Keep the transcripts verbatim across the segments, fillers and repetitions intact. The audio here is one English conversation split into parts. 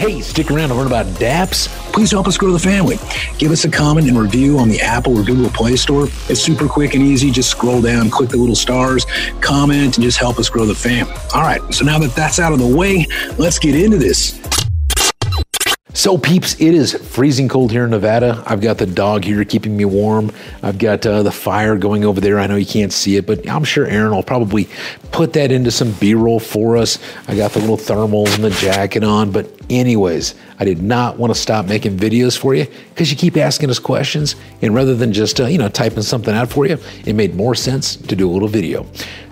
Hey, stick around to learn about dApps. Please help us grow the family. Give us a comment and review on the Apple or Google Play Store. It's super quick and easy. Just scroll down, click the little stars, comment, and just help us grow the family. All right, so now that that's out of the way, let's get into this. So peeps, it is freezing cold here in Nevada. I've got the dog here keeping me warm. I've got uh, the fire going over there. I know you can't see it, but I'm sure Aaron will probably put that into some B-roll for us. I got the little thermals and the jacket on, but anyways, I did not want to stop making videos for you because you keep asking us questions, and rather than just uh, you know typing something out for you, it made more sense to do a little video.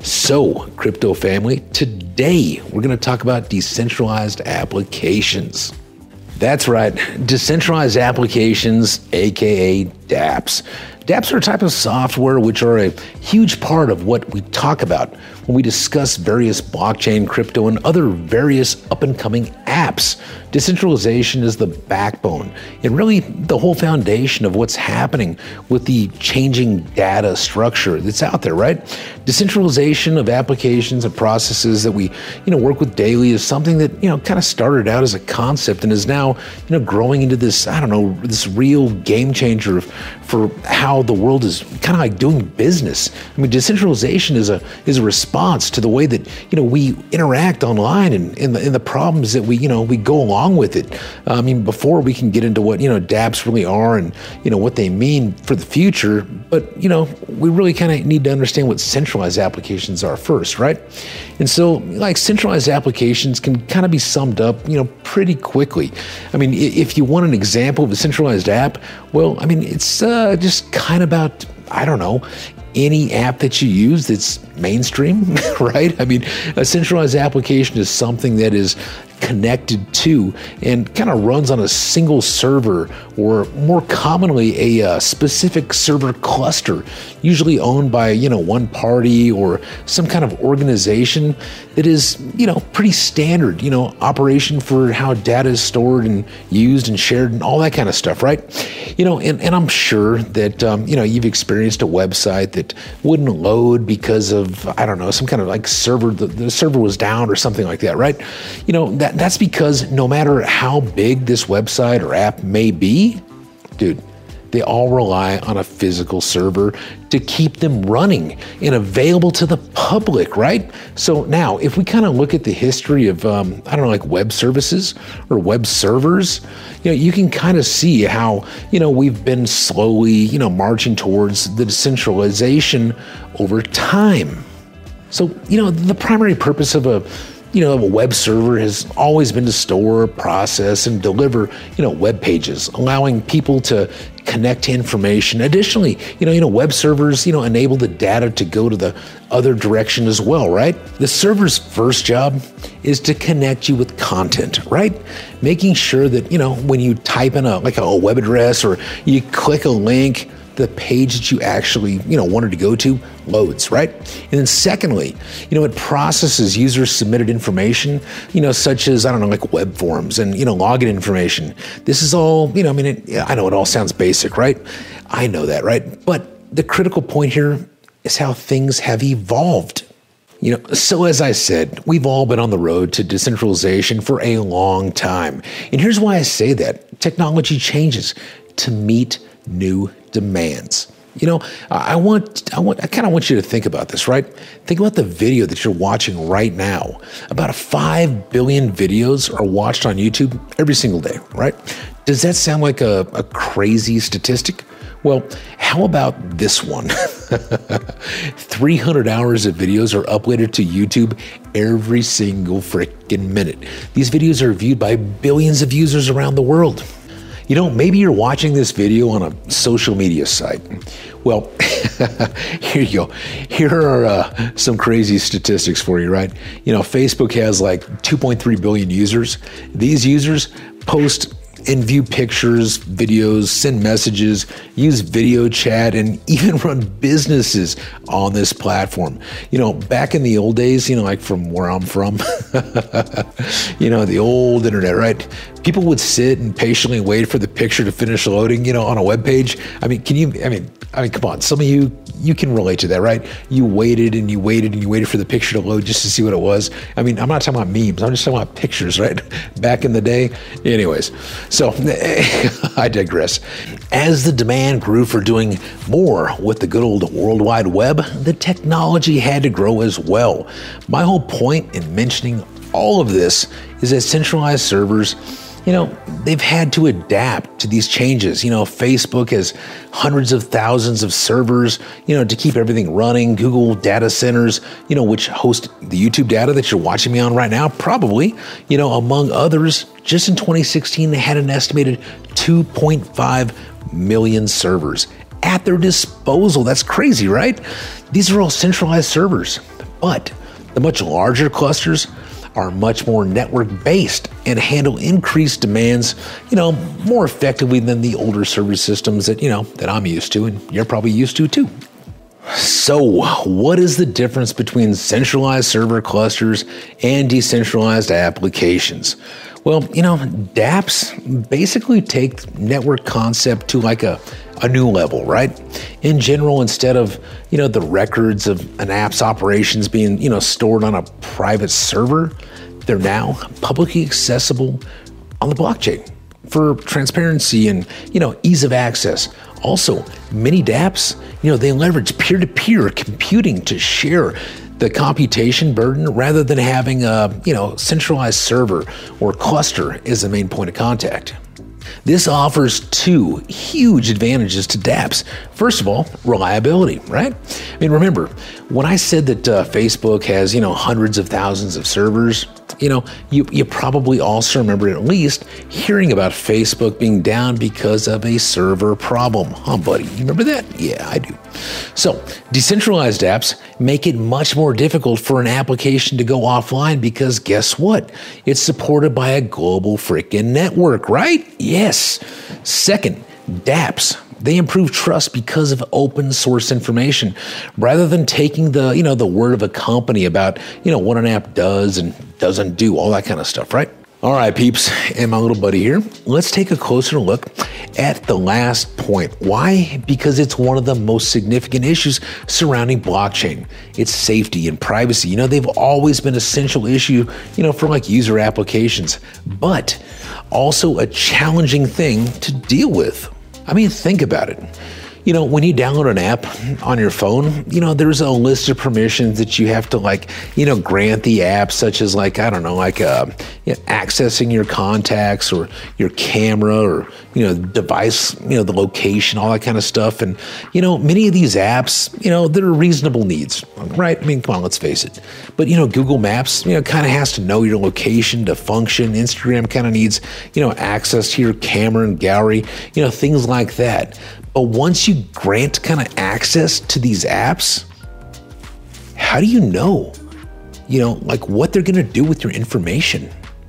So, crypto family, today we're going to talk about decentralized applications. That's right, decentralized applications, aka dApps. dApps are a type of software which are a huge part of what we talk about when we discuss various blockchain, crypto, and other various up-and-coming apps. Decentralization is the backbone and really the whole foundation of what's happening with the changing data structure that's out there, right? Decentralization of applications and processes that we, you know, work with daily is something that, you know, kind of started out as a concept and is now, you know, growing into this, I don't know, this real game changer for how the world is kind of like doing business. I mean, decentralization is a is a response to the way that, you know, we interact online and in the, in the problems that we, you know, we go along with it. Uh, I mean, before we can get into what, you know, dApps really are and, you know, what they mean for the future, but, you know, we really kind of need to understand what centralized applications are first, right? And so, like, centralized applications can kind of be summed up, you know, pretty quickly. I mean, if you want an example of a centralized app, well, I mean, it's uh, just kind of about, I don't know, any app that you use that's mainstream, right? I mean, a centralized application is something that is connected to and kind of runs on a single server, or more commonly a uh, specific server cluster, usually owned by, you know, one party or some kind of organization that is, you know, pretty standard, you know, operation for how data is stored and used and shared and all that kind of stuff, right? You know, and, and I'm sure that, um, you know, you've experienced a website that wouldn't load because of, I don't know, some kind of like server, the, the server was down or something like that, right? You know, that that's because no matter how big this website or app may be, dude, they all rely on a physical server to keep them running and available to the public, right? So now, if we kind of look at the history of, um, I don't know, like web services or web servers, you know, you can kind of see how, you know, we've been slowly, you know, marching towards the decentralization over time. So, you know, the primary purpose of a You know, a web server has always been to store, process, and deliver, you know, web pages, allowing people to connect to information. Additionally, you know, you know, web servers, you know, enable the data to go to the other direction as well, right? The server's first job is to connect you with content, right? Making sure that, you know, when you type in a like a web address or you click a link, the page that you actually, you know, wanted to go to loads, right? And then secondly, you know, it processes users submitted information, you know, such as, I don't know, like web forms and, you know, login information. This is all, you know, I mean, it, I know it all sounds basic, right? I know that, right? But the critical point here is how things have evolved. You know, so as I said, we've all been on the road to decentralization for a long time. And here's why I say that. Technology changes to meet new demands. You know, I want, I want, I kind of want you to think about this, right? Think about the video that you're watching right now. About five billion videos are watched on YouTube every single day, right? Does that sound like a, a crazy statistic? Well, how about this one? three hundred hours of videos are uploaded to YouTube every single freaking minute. These videos are viewed by billions of users around the world. You know, maybe you're watching this video on a social media site. Well, here you go. Here are uh, some crazy statistics for you, right? You know, Facebook has like two point three billion users. These users post and view pictures, videos, send messages, use video chat, and even run businesses on this platform. You know, back in the old days, you know, like from where I'm from, you know, the old internet, right? People would sit and patiently wait for the picture to finish loading, you know, on a web page. I mean, can you, I mean, I mean, come on, some of you, you can relate to that, right? You waited and you waited and you waited for the picture to load just to see what it was. I mean, I'm not talking about memes. I'm just talking about pictures, right? Back in the day. Anyways, so I digress. As the demand grew for doing more with the good old World Wide Web, the technology had to grow as well. My whole point in mentioning all of this is that centralized servers, you know, they've had to adapt to these changes. You know, Facebook has hundreds of thousands of servers, you know, to keep everything running. Google data centers, you know, which host the YouTube data that you're watching me on right now, probably, you know, among others. Just in twenty sixteen, they had an estimated two point five million servers at their disposal. That's crazy, right? These are all centralized servers, but the much larger clusters are much more network-based and handle increased demands, you know, more effectively than the older server systems that, you know, that I'm used to and you're probably used to too. So what is the difference between centralized server clusters and decentralized applications? Well, you know, dApps basically take network concept to like a, a new level, right? In general, instead of, you know, the records of an app's operations being, you know, stored on a private server, they're now publicly accessible on the blockchain for transparency and, you know, ease of access. Also, many dApps, you know, they leverage peer-to-peer computing to share the computation burden rather than having a, you know, centralized server or cluster as the main point of contact. This offers two huge advantages to dApps. First of all, reliability, right? I mean, remember, when I said that uh, Facebook has, you know, hundreds of thousands of servers, you know, you, you probably also remember at least hearing about Facebook being down because of a server problem. Huh, buddy? You remember that? Yeah, I do. So decentralized apps make it much more difficult for an application to go offline because guess what? It's supported by a global freaking network, right? Yes. Second, dApps, they improve trust because of open source information rather than taking the, you know, the word of a company about, you know, what an app does and doesn't do, all that kind of stuff, right? All right, peeps, and my little buddy here, let's take a closer look at the last point. Why? Because it's one of the most significant issues surrounding blockchain. It's safety and privacy. You know, they've always been an essential issue, you know, for like user applications, but also a challenging thing to deal with. I mean, think about it. You know, when you download an app on your phone, you know, there's a list of permissions that you have to like, you know, grant the app, such as like, I don't know, like uh, you know, accessing your contacts or your camera or, you know, device, you know, the location, all that kind of stuff. And, you know, many of these apps, you know, they're reasonable needs, right? I mean, come on, let's face it. But, you know, Google Maps, you know, kind of has to know your location to function. Instagram kind of needs, you know, access to your camera and gallery, you know, things like that. But once you grant kind of access to these apps, how do you know, you know, like what they're going to do with your information?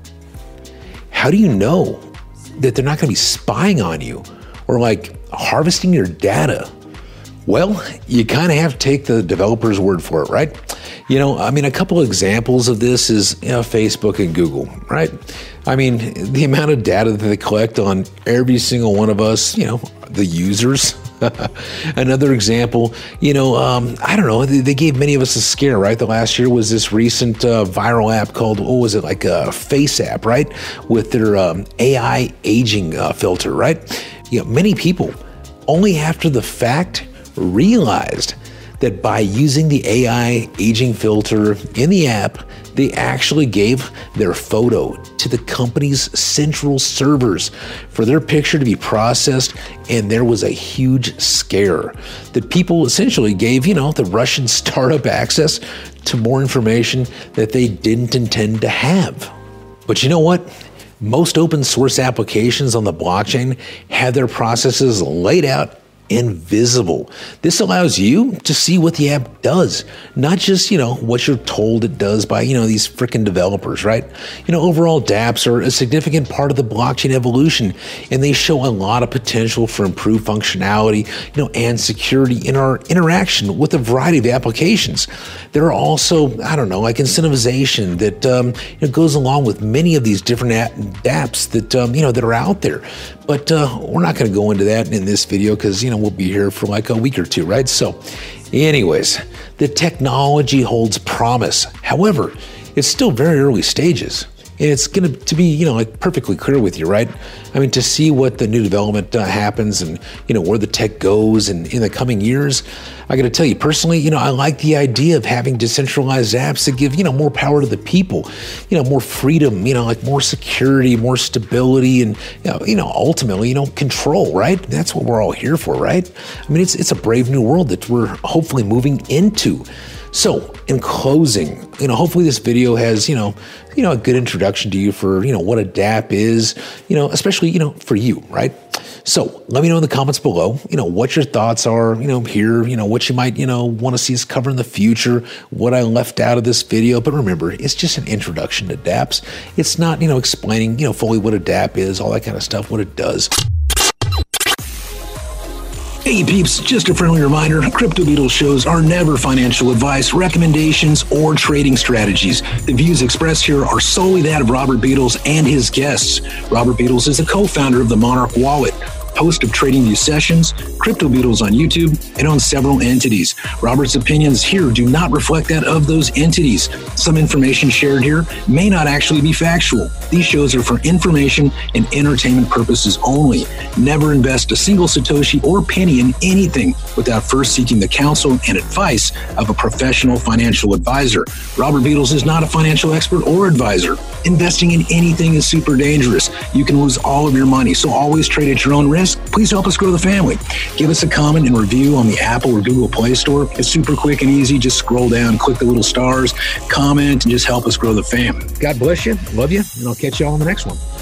How do you know that they're not going to be spying on you or like harvesting your data? Well, you kind of have to take the developer's word for it, right? You know, I mean, a couple of examples of this is, you know, Facebook and Google, right? I mean, the amount of data that they collect on every single one of us, you know, the users. Another example, you know, um, I don't know, they, they gave many of us a scare, right? The last year was this recent uh, viral app called, what was it, like a Face app, right? With their um, A I aging uh, filter, right? You know, many people only after the fact realized that by using the A I aging filter in the app, they actually gave their photo to the company's central servers for their picture to be processed, and there was a huge scare that people essentially gave, you know, the Russian startup access to more information that they didn't intend to have. But you know what? Most open source applications on the blockchain have their processes laid out invisible. This allows you to see what the app does, not just, you know, what you're told it does by, you know, these freaking developers, right? You know, overall dApps are a significant part of the blockchain evolution, and they show a lot of potential for improved functionality, you know, and security in our interaction with a variety of applications. There are also, I don't know, like incentivization that um, you know, goes along with many of these different app, dApps that, um, you know, that are out there. But uh, we're not going to go into that in this video because, you know, we'll be here for like a week or two, right? So anyways, the technology holds promise. However, it's still very early stages. And it's going to be, you know, like perfectly clear with you, right? I mean, to see what the new development uh, happens and, you know, where the tech goes and in the coming years, I got to tell you personally, you know, I like the idea of having decentralized apps that give, you know, more power to the people, you know, more freedom, you know, like more security, more stability, and, you know, you know, ultimately, you know, control, right? That's what we're all here for, right? I mean, it's it's a brave new world that we're hopefully moving into. So in closing, you know, hopefully this video has, you know, you know, a good introduction to you for, you know, what a dApp is, you know, especially, you know, for you, right? So let me know in the comments below, you know, what your thoughts are, you know, here, you know, what you might, you know, want to see us cover in the future, what I left out of this video. But remember, it's just an introduction to dApps. It's not, you know, explaining, you know, fully what a dApp is, all that kind of stuff, what it does. Hey peeps, just a friendly reminder, Crypto Beetles shows are never financial advice, recommendations, or trading strategies. The views expressed here are solely that of Robert Beetles and his guests. Robert Beetles is a co-founder of the Monarch Wallet, host of TradingView Sessions, Crypto Beetles on YouTube, and owns several entities. Robert's opinions here do not reflect that of those entities. Some information shared here may not actually be factual. These shows are for information and entertainment purposes only. Never invest a single Satoshi or penny in anything without first seeking the counsel and advice of a professional financial advisor. Robert Beetles is not a financial expert or advisor. Investing in anything is super dangerous. You can lose all of your money, so always trade at your own risk. Please help us grow the family. Give us a comment and review on the Apple or Google Play Store. It's super quick and easy. Just scroll down, click the little stars, comment, and just help us grow the fam. God bless you. Love you. And I'll catch you all on the next one.